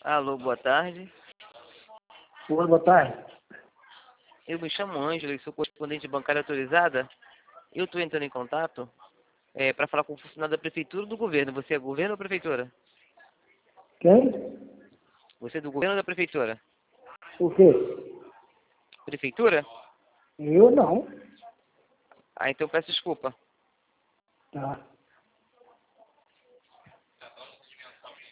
Alô, boa tarde. Oi, boa tarde. Eu me chamo Ângelo e sou correspondente bancária autorizada. Eu estou entrando em contato para falar com o funcionário da prefeitura ou do governo. Você é governo ou prefeitura? Quem? Você é do governo ou da prefeitura? O quê? Prefeitura? Eu não. Ah, então peço desculpa. Tá.